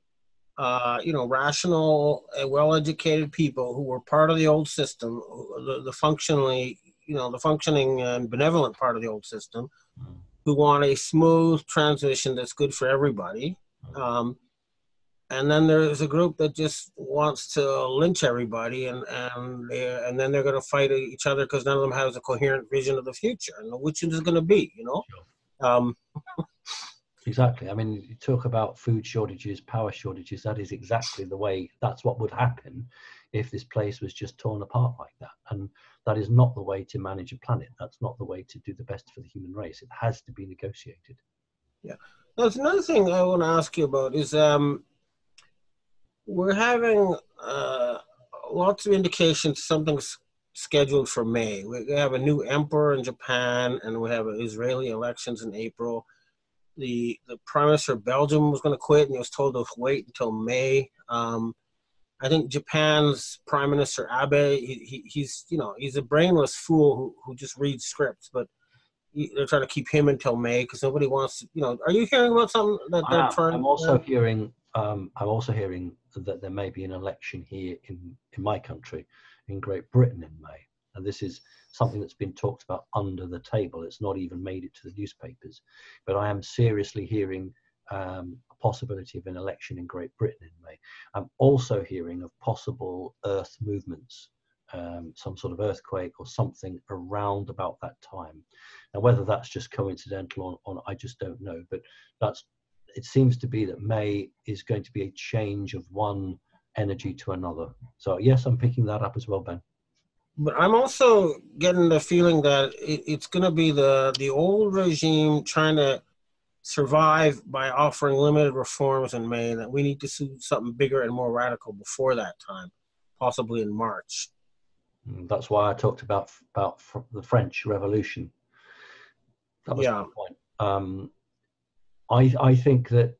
uh, you know, rational, uh, well-educated people who were part of the old system, the, the functionally, you know, the functioning and benevolent part of the old system, mm. who want a smooth transition that's good for everybody. Um, and then there's a group that just wants to lynch everybody, and and and then they're going to fight each other because none of them has a coherent vision of the future, and which it is going to be, you know. Um, exactly. I mean, you talk about food shortages, power shortages. That is exactly the way. That's what would happen if this place was just torn apart like that. And that is not the way to manage a planet. That's not the way to do the best for the human race. It has to be negotiated. Yeah. There's another thing I want to ask you about is um, we're having uh, lots of indications something's scheduled for May. We have a new emperor in Japan, and we have Israeli elections in April. The the prime minister of Belgium was going to quit, and he was told to wait until May. Um, I think Japan's Prime Minister Abe, he, he, he's you know he's a brainless fool who, who just reads scripts, but he, they're trying to keep him until May because nobody wants to, you know. Are you hearing about something that they're uh, trying? I'm also hearing. Um, I'm also hearing that there may be an election here in in my country, in Great Britain in May. and this is something that's been talked about under the table. It's not even made it to the newspapers, but I am seriously hearing um, a possibility of an election in Great Britain in May. I'm also hearing of possible Earth movements, um, some sort of earthquake or something around about that time. Now, whether that's just coincidental or, or I just don't know, but that's, it seems to be that May is going to be a change of one energy to another. So yes, I'm picking that up as well, Ben. But I'm also getting the feeling that it, it's going to be the, the old regime trying to survive by offering limited reforms in May, that we need to see something bigger and more radical before that time, possibly in March. That's why I talked about about the French Revolution. That was yeah. the point. Um, I I think that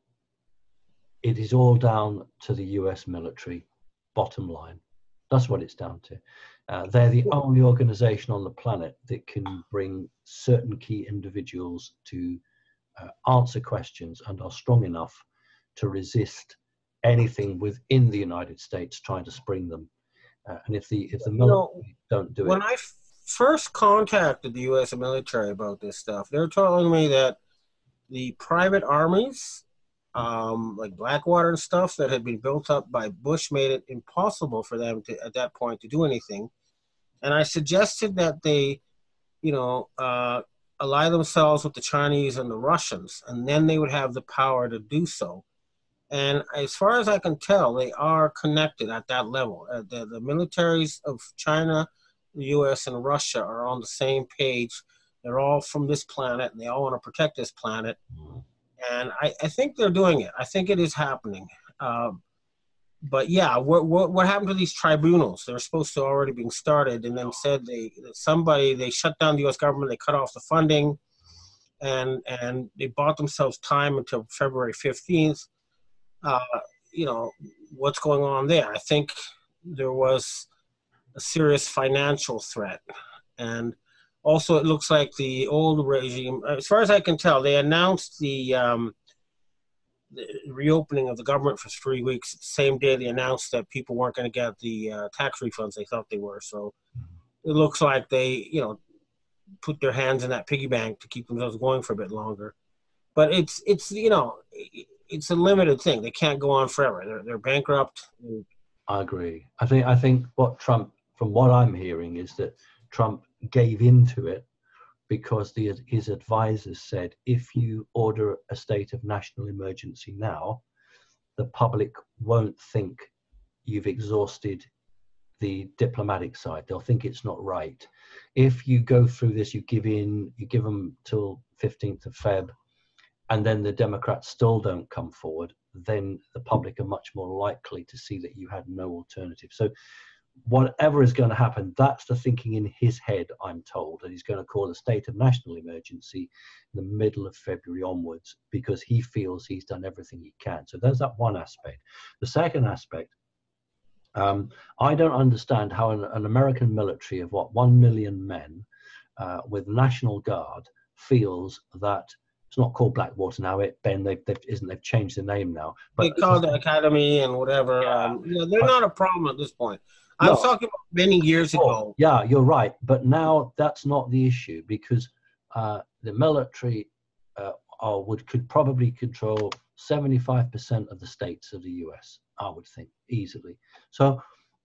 it is all down to the U S military. Bottom line, that's what it's down to. Uh, they're the only organization on the planet that can bring certain key individuals to uh, answer questions and are strong enough to resist anything within the United States trying to spring them. Uh, and if the if the military you know, don't do when it, when I f- first contacted the U S military about this stuff, they were telling me that the private armies, um, like Blackwater and stuff, that had been built up by Bush, made it impossible for them to, at that point, to do anything. And I suggested that they, you know, uh, ally themselves with the Chinese and the Russians, and then they would have the power to do so. And as far as I can tell, they are connected at that level. Uh, the, the militaries of China, the U S, and Russia are on the same page. They're all from this planet, and they all want to protect this planet. And I, I think they're doing it. I think it is happening. Um, but yeah, what, what what happened to these tribunals? They were supposed to already being started, and then said they somebody they shut down the U S government. They cut off the funding, and and they bought themselves time until February fifteenth. Uh, you know, what's going on there? I think there was a serious financial threat. And also it looks like the old regime, as far as I can tell, they announced the, um, the reopening of the government for three weeks. The same day they announced that people weren't going to get the uh, tax refunds they thought they were. So it looks like they, you know, put their hands in that piggy bank to keep themselves going for a bit longer. But it's, it's you know, it's a limited thing. They can't go on forever. They're they're bankrupt. I agree. I think I think what Trump, from what I'm hearing, is that Trump gave into it because the, his advisors said, if you order a state of national emergency now, the public won't think you've exhausted the diplomatic side. They'll think it's not right. If you go through this, you give in, you give them till fifteenth of February, and then the Democrats still don't come forward, then the public are much more likely to see that you had no alternative. So whatever is going to happen, that's the thinking in his head, I'm told, that he's going to call a state of national emergency in the middle of February onwards, because he feels he's done everything he can. So there's that one aspect. The second aspect, um, I don't understand how an, an American military of, what, one million men uh, with National Guard feels that. It's not called Blackwater now. It Ben, they've, they've isn't they've changed the name now. But they call it the Academy and whatever. Yeah. Um, you know, they're not a problem at this point. I was no, talking about many years oh, ago. Yeah, you're right. But now that's not the issue, because uh, the military uh, are, would could probably control seventy-five percent of the states of the U S. I would think easily. So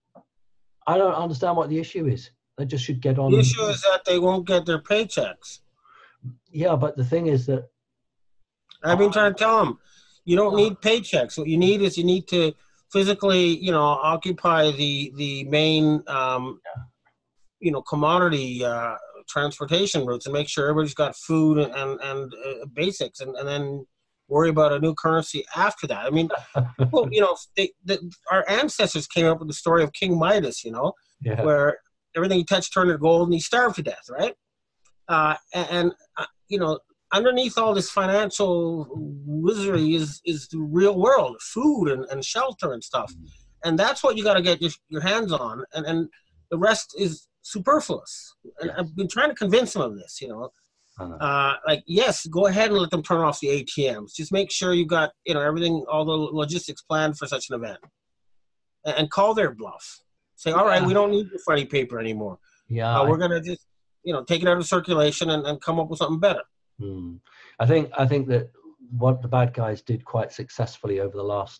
I don't understand what the issue is. They just should get on. The issue is that they won't get their paychecks. Yeah, but the thing is that I've been trying to tell them, you don't need paychecks. What you need is you need to physically, you know, occupy the the main, um, you know, commodity uh, transportation routes and make sure everybody's got food and and uh, basics, and, and then worry about a new currency after that. I mean, well, you know, they, the, our ancestors came up with the story of King Midas, you know, yeah. where everything he touched turned to gold and he starved to death, right? Uh, and, and uh, you know, underneath all this financial wizardry is is the real world, food and, and shelter and stuff. Mm-hmm. And that's what you got to get your, your hands on. And, and the rest is superfluous. And yes. I've been trying to convince them of this, you know. Uh-huh. Uh, like, yes, go ahead and let them turn off the A T Ms. Just make sure you got, you know, everything, all the logistics planned for such an event. And, and call their bluff. Say, all right, yeah. we don't need the funny paper anymore. Yeah, uh, we're going to just, you know, take it out of circulation and, and come up with something better. Hmm. I think I think that what the bad guys did quite successfully over the last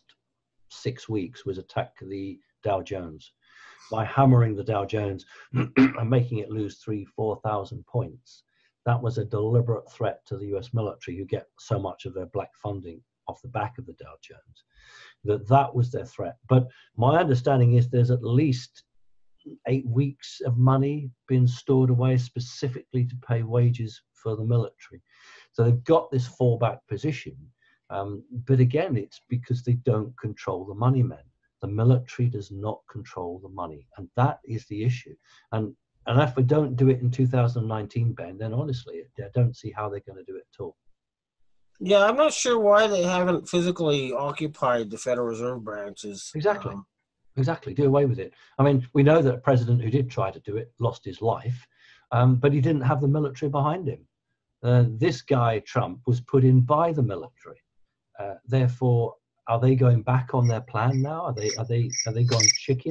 six weeks was attack the Dow Jones by hammering the Dow Jones and making it lose three, four thousand points. That was a deliberate threat to the U S military, who get so much of their black funding off the back of the Dow Jones. That that was their threat. But my understanding is there's at least eight weeks of money being stored away specifically to pay wages for the military. So they've got this fallback position. Um, but again, it's because they don't control the money men. The military does not control the money. And that is the issue. And, and if we don't do it in two thousand nineteen, Ben, then honestly, I don't see how they're going to do it at all. Yeah, I'm not sure why they haven't physically occupied the Federal Reserve branches. Exactly. Um, Exactly. Do away with it. I mean, we know that a president who did try to do it lost his life, um, but he didn't have the military behind him. Uh, this guy, Trump, was put in by the military. Uh, therefore, are they going back on their plan now? Are they are they are they gone chicken,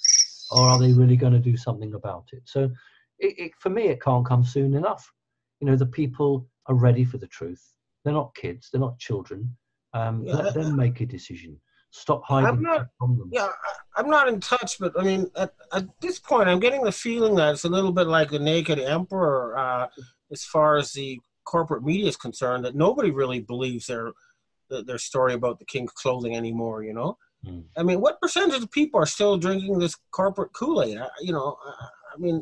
or are they really going to do something about it? So, it, it, for me, it can't come soon enough. You know, the people are ready for the truth. They're not kids. They're not children. Um, yeah, let them make a decision. Stop hiding I'm not, from them. yeah, I, I'm not in touch, but I mean, at, at this point, I'm getting the feeling that it's a little bit like the naked emperor uh, as far as the corporate media is concerned, that nobody really believes their their story about the king's clothing anymore, you know? Mm. I mean, what percentage of people are still drinking this corporate Kool-Aid? I, you know, I, I mean,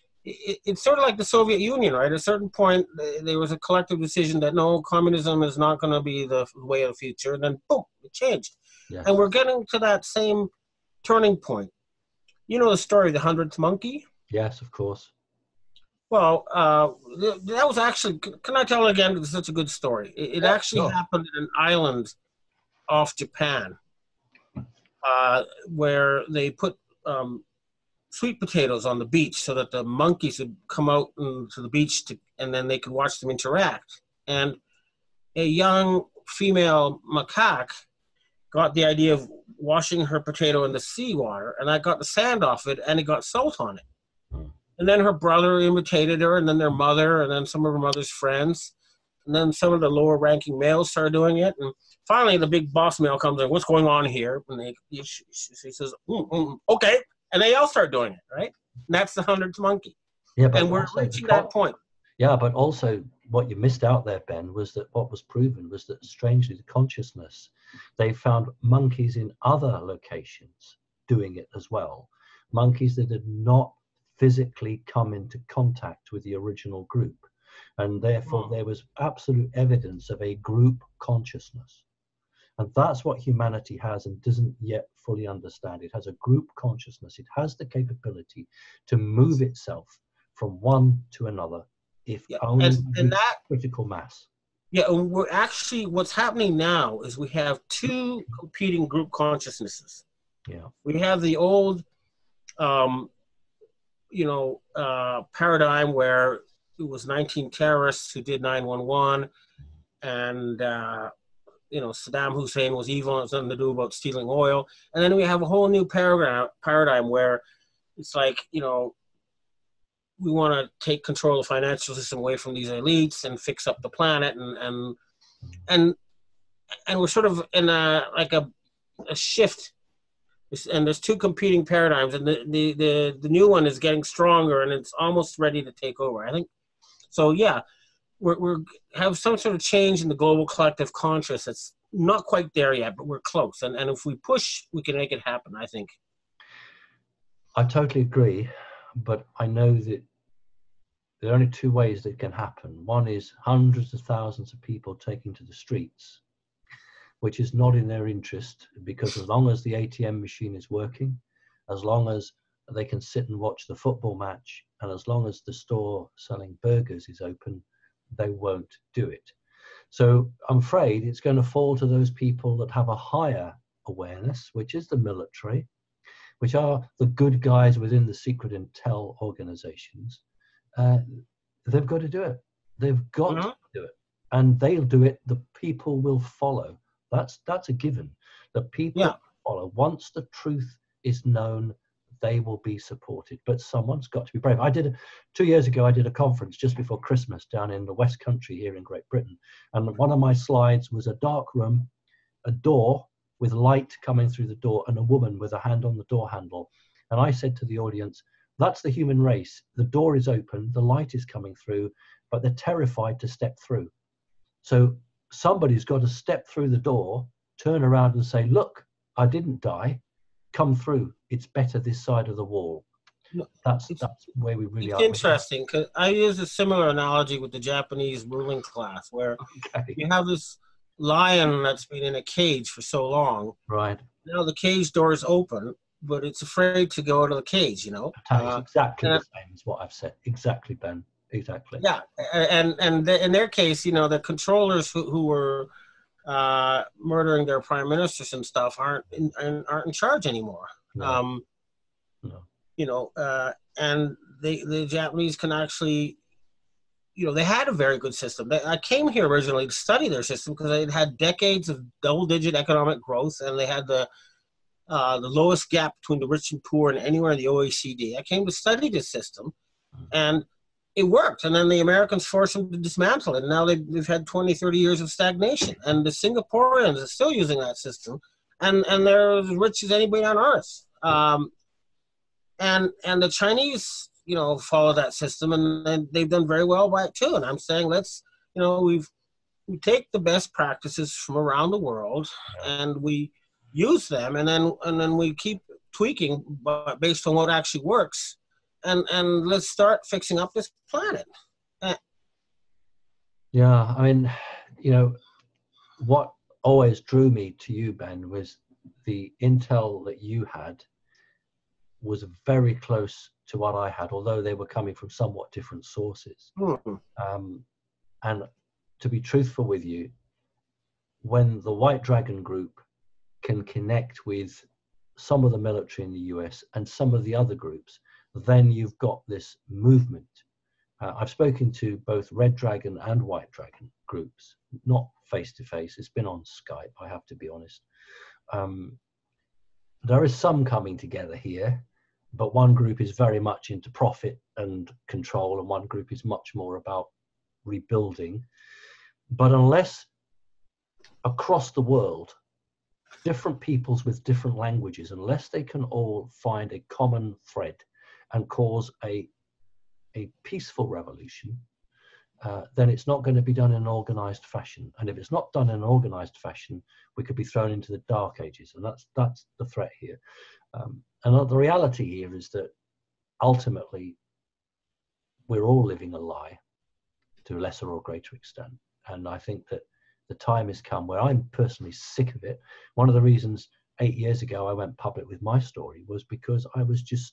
it, it's sort of like the Soviet Union, right? At a certain point, there was a collective decision that no, communism is not going to be the way of the future, and then boom, it changed. Yes. And we're getting to that same turning point. You know the story, the hundredth monkey? Yes, of course. Well, uh, that was actually, can I tell it again? It's such a good story. It, it yeah, actually sure. happened in an island off Japan uh, where they put um, sweet potatoes on the beach so that the monkeys would come out to the beach to, and then they could watch them interact. And a young female macaque got the idea of washing her potato in the seawater, and I got the sand off it, and it got salt on it. Mm. And then her brother imitated her, and then their mother, and then some of her mother's friends, and then some of the lower-ranking males started doing it. And finally, the big boss male comes in, what's going on here? And they, she, she says, mm, mm, okay. And they all start doing it, right? And that's the hundredth monkey. Yeah, but and we're reaching that point. Yeah, but also what you missed out there, Ben, was that what was proven was that, strangely, the consciousness, they found monkeys in other locations doing it as well. Monkeys that had not physically come into contact with the original group. And therefore, oh. there was absolute evidence of a group consciousness. And that's what humanity has and doesn't yet fully understand. It has a group consciousness. It has the capability to move itself from one to another, if yeah, only and, and that critical mass. Yeah, we're actually, what's happening now is we have two competing group consciousnesses. Yeah. We have the old, um, you know, uh, paradigm where it was nineteen terrorists who did nine one one, and, uh, you know, Saddam Hussein was evil and it has nothing to do about stealing oil. And then we have a whole new paradigm, paradigm where it's like, you know, we want to take control of the financial system away from these elites and fix up the planet, and and and and we're sort of in a like a, a shift, and there's two competing paradigms, and the, the the the new one is getting stronger, and it's almost ready to take over, I think. So yeah, we're we're have some sort of change in the global collective conscious. It's not quite there yet, but we're close, and and if we push, we can make it happen, I think. I totally agree, but I know that there are only two ways that can happen. One is hundreds of thousands of people taking to the streets, which is not in their interest, because as long as the A T M machine is working, as long as they can sit and watch the football match, and as long as the store selling burgers is open, they won't do it. So I'm afraid it's going to fall to those people that have a higher awareness, which is the military, which are the good guys within the secret intel organizations. Uh, they've got to do it. They've got mm-hmm. to do it, and they'll do it. The people will follow. That's that's a given. The people yeah. follow. Once the truth is known, they will be supported. But someone's got to be brave. I did a, two years ago, I did a conference just before Christmas down in the West Country here in Great Britain. And one of my slides was a dark room, a door with light coming through the door, and a woman with a hand on the door handle. And I said to the audience, that's the human race. The door is open, the light is coming through, but they're terrified to step through. So somebody's got to step through the door, turn around and say, look, I didn't die, come through. It's better this side of the wall. That's it's, that's where we really it's are. It's interesting, because I use a similar analogy with the Japanese ruling class, where okay. you have this lion that's been in a cage for so long. Right. Now the cage door is open, but it's afraid to go out of the cage, you know. That is exactly uh, the same as what I've said. Exactly, Ben. Exactly. Yeah, and and in their case, you know, the controllers who, who were uh, murdering their prime ministers and stuff aren't in, aren't in charge anymore. No. Um, no. You know, uh, and they, the Japanese can actually, you know, they had a very good system. They, I came here originally to study their system because they had decades of double-digit economic growth, and they had the uh, the lowest gap between the rich and poor in anywhere in the O E C D. I came to study this system, and it worked. And then the Americans forced them to dismantle it. And now they've, they've had twenty, thirty years of stagnation. And the Singaporeans are still using that system, and and they're as rich as anybody on earth. Um, and and the Chinese, you know, follow that system, and, and they've done very well by it too. And I'm saying, let's, you know, we've we take the best practices from around the world, and we use them, and then and then we keep tweaking based on what actually works, and and let's start fixing up this planet. Uh, yeah, I mean, you know, what always drew me to you, Ben, was the intel that you had was very close to what I had, although they were coming from somewhat different sources. Mm-hmm. Um, and to be truthful with you, when the White Dragon Group can connect with some of the military in the U S and some of the other groups, then you've got this movement. Uh, I've spoken to both Red Dragon and White Dragon groups, not face-to-face. It's been on Skype, I have to be honest. Um, there is some coming together here, but one group is very much into profit and control, and one group is much more about rebuilding. But unless across the world, different peoples with different languages, unless they can all find a common thread and cause a, a peaceful revolution, uh, then it's not going to be done in an organized fashion. And if it's not done in an organized fashion, we could be thrown into the dark ages. And that's, that's the threat here. Um, and the reality here is that ultimately we're all living a lie to a lesser or greater extent. And I think that the time has come where I'm personally sick of it. One of the reasons eight years ago I went public with my story was because I was just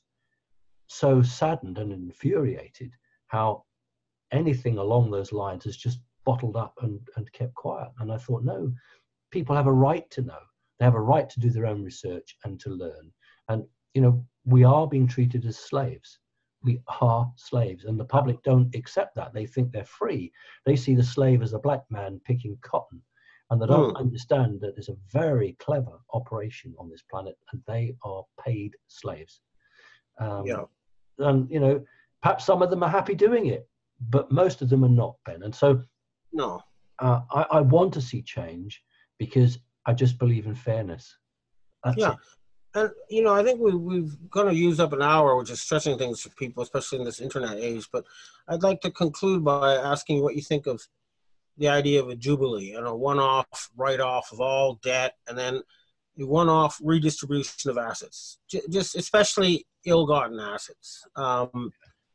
so saddened and infuriated how anything along those lines is just bottled up and, and kept quiet. And I thought, no, people have a right to know. They have a right to do their own research and to learn. And, you know, we are being treated as slaves. We are slaves, and the public don't accept that. They think they're free. They see the slave as a black man picking cotton, and they don't mm. understand that there's a very clever operation on this planet, and they are paid slaves. Um, yeah. And, you know, perhaps some of them are happy doing it, but most of them are not, Ben. And so no, uh, I, I want to see change because I just believe in fairness. That's yeah. it. And, you know, I think we, we've going to use up an hour, which is stretching things for people, especially in this internet age. But I'd like to conclude by asking you what you think of the idea of a jubilee and a one-off write-off of all debt, and then a one-off redistribution of assets, J just especially ill-gotten assets. Um,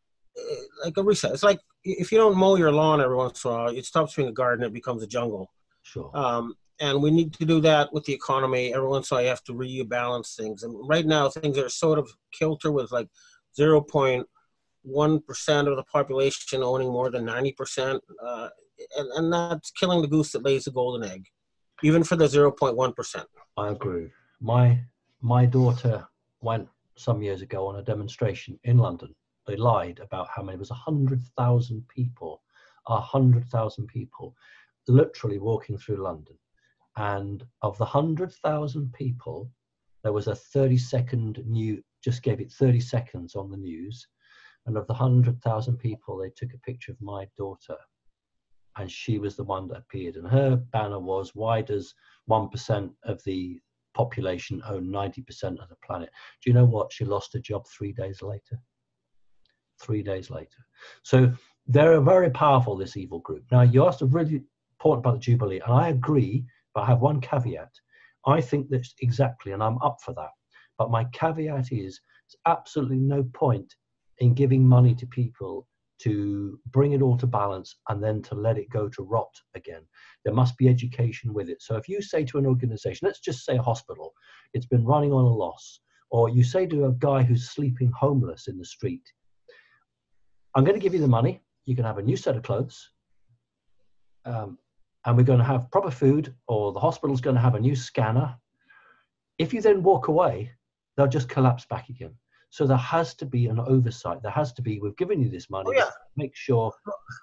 like a reset. It's like if you don't mow your lawn every once in a while, it stops being a garden, it becomes a jungle. Sure. Um, And we need to do that with the economy. Every once in a while, you have to rebalance things. And right now, things are sort of kilter with like zero point one percent of the population owning more than ninety percent. Uh, and, and that's killing the goose that lays the golden egg, even for the zero point one percent. I agree. My, my daughter went some years ago on a demonstration in London. They lied about how many. It was one hundred thousand people, one hundred thousand people literally walking through London. And of the one hundred thousand people, there was a thirty second new just gave it thirty seconds on the news. And of the one hundred thousand people, they took a picture of my daughter. And she was the one that appeared. And her banner was, why does one percent of the population own ninety percent of the planet? Do you know what? She lost her job three days later. Three days later. So they're very powerful, this evil group. Now, you asked a really important about the Jubilee, and I agree, but I have one caveat. I think that's exactly, and I'm up for that. But my caveat is, there's absolutely no point in giving money to people to bring it all to balance and then to let it go to rot again. There must be education with it. So if you say to an organization, let's just say a hospital, it's been running on a loss, or you say to a guy who's sleeping homeless in the street, I'm going to give you the money, you can have a new set of clothes, um, and we're going to have proper food, or the hospital's going to have a new scanner. If you then walk away, they'll just collapse back again. So there has to be an oversight. There has to be, we've given you this money, oh, yeah. make sure.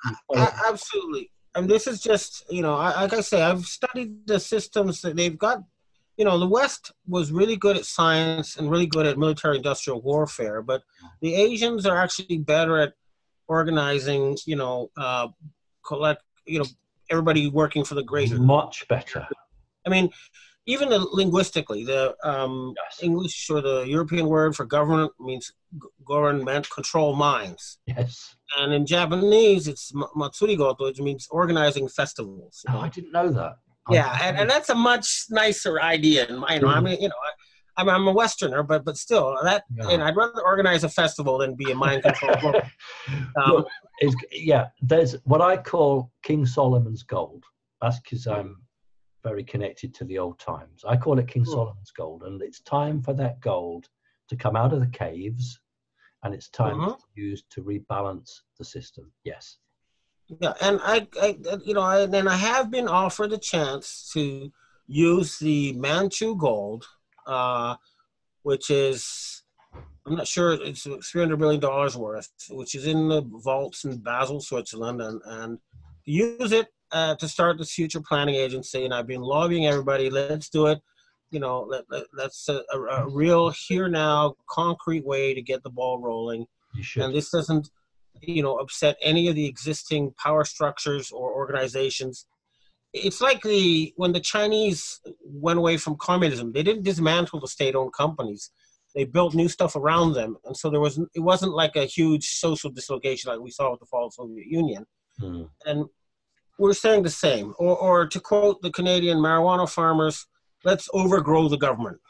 Absolutely. And this is just, you know, I, like I say, I've studied the systems that they've got. You know, the West was really good at science and really good at military industrial warfare, but the Asians are actually better at organizing, you know, uh, collect, you know, everybody working for the greater. Much better. I mean, even the, linguistically, the um, yes. English or the European word for government means government, control minds. Yes. And in Japanese, it's matsurigoto, which means organizing festivals. Oh, I didn't know that. Yeah, and, and that's a much nicer idea. You know, I mean, you know, I, I'm, I'm a Westerner, but but still, that yeah. and I'd rather organize a festival than be a mind control. um, Look, it's, yeah, there's what I call King Solomon's gold. That's because I'm very connected to the old times. I call it King cool. Solomon's gold, and it's time for that gold to come out of the caves, and it's time uh-huh. to use to rebalance the system. Yes. Yeah, and I, I you know, I, and I have been offered a chance to use the Manchu gold, uh, which is, I'm not sure, it's three hundred billion dollars worth, which is in the vaults in Basel, Switzerland, and, and use it uh, to start this future planning agency. And I've been lobbying everybody, let's do it. You know, let, let, that's a, a, a real here now, concrete way to get the ball rolling. You should. And this doesn't, you know, upset any of the existing power structures or organizations. It's like the when the Chinese went away from communism, they didn't dismantle the state-owned companies. They built new stuff around them, and so there was it wasn't like a huge social dislocation like we saw with the fall of the Soviet Union. Hmm. And we're saying the same. Or, or to quote the Canadian marijuana farmers, let's overgrow the government.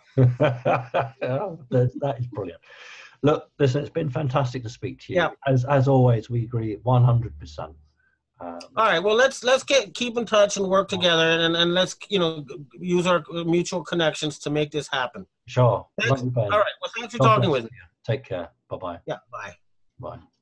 that, that is brilliant. Look, listen, it's been fantastic to speak to you. Yeah. As as always, we agree one hundred percent. Um, All right. Well, let's let's get keep in touch and work together, and, and let's you know use our mutual connections to make this happen. Sure. Thanks. Love you, Ben. All right. Well, thanks for God talking bless with me. you. Take care. Bye bye. Yeah. Bye. Bye.